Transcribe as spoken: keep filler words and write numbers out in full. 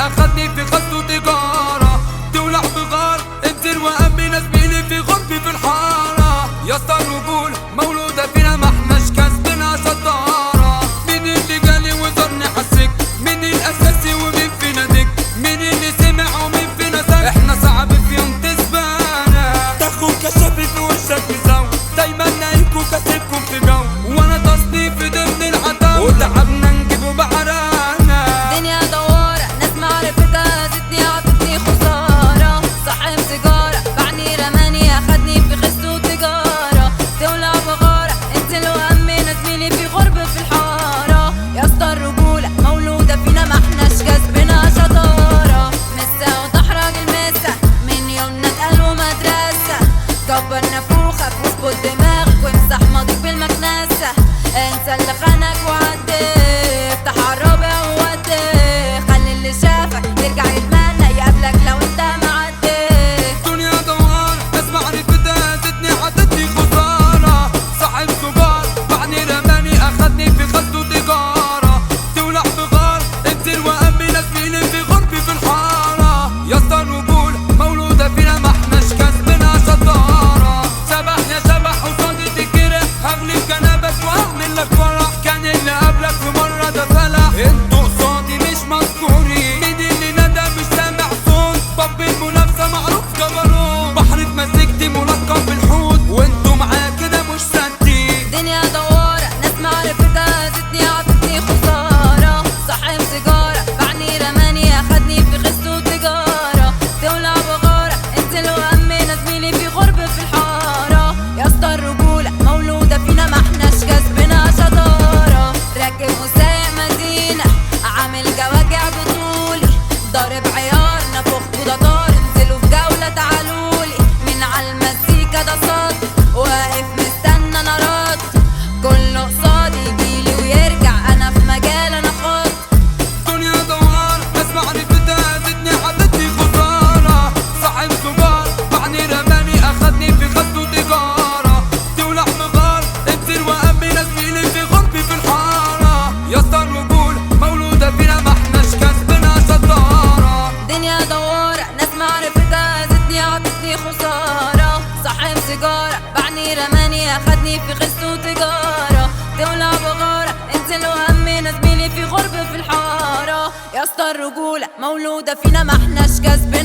اخدني في خط وتجارة تولع بغار انزل وامن زميلي في غربي في الحارة. يا اسطى الرجولة مولودة فينا ما احناش كسبنا شطارة. مين اللي جالي وزارني حسك مين الاساسي ومين فينا دك مين اللي سمع ومين فينا سك احنا صعب في يوم تسبقنا تاخد كشافي في وشك مساوي دايما نايمكوا كاسبكم في جو وانا تصنيف ضمن العتاوي وتعبنا نجيبه بعرانا. دنيا دوارة ناس معرفتها زدني عطتني خسارة. صاحب سيجارة بعني رماني اخدني في خس وتجارة تولع بغارة انزل وامن زميلي في غرب في الحارة. يا اسطى الرجولة مولودة فينا ما احناش كسبنا شطارة. مسا وتحرج المسا من يومنا اتقال ومدرسة كبر نافوخك واظبط دماغك وامسح ماضيك بالمكنسة. انسى اللي خانك وعدي افتح عالرابع وودي خلي اللي شافك يرجع يتمنى يقابلك لو انت معدي. دنيا دوار ناس معرفتها زدني عطتني خسارة. صاحب سجار بعني رماني اخدني في خط وتجارة تولع بغار انزل وامن زميلي في غربي في الحارة. يا اسطى الرجولة مولودة فينا ما احناش كسبنا شطارة. شبح يا شبح قصادي تجرح هغلب جنابك واعمل لك فرح كان اللي قبلك في مرة ده فلح. انتوا قصادي مش مذكورين مين اللي ندى مش سامع صوت باب المنافسة معروف جبروت بحر اتمسكتي ملقب بالحوت وانتوا معايا كده مش سانتين. دنيا دوارة ناس معرفتها زدني عطتني خسارة. صاحب سيجارة بعني رماني اخدني في خس وتجارة تولع بغارة انزل وامن زميلي في غرب في الحارة. يا اسطى الرجولة مولودة فينا ما احناش كسبنا شطارة. راكب وسايق مدينة عامل جواجع بطولي ضارب عيار نفخ وده طار انزلوا في جولة تعالولي من عالمزيكا ده صد واقف مستنى انا رد كله قصادي يجيلي ويرجع انا في مجال انا خط. دنيا دوار ناس معرفتها زدني عطتني خسارة. صاحب سجار بعني رماني اخدني في خط وتجارة تولع بغار انزل وامن زميلي في غربي في الحارة. يا اسطى الرجولة مولودة فينا ما احناش كسبنا شطارة. دنيا دوارة ناس معرفتها زدني عطتني خسارة. صاحب سيجارة بعني رماني اخدني في خس وتجارة تولع بغارة انزل وامن زميلي في غرب في الحارة. يا اسطى الرجولة مولودة فينا ما احناش كسبنا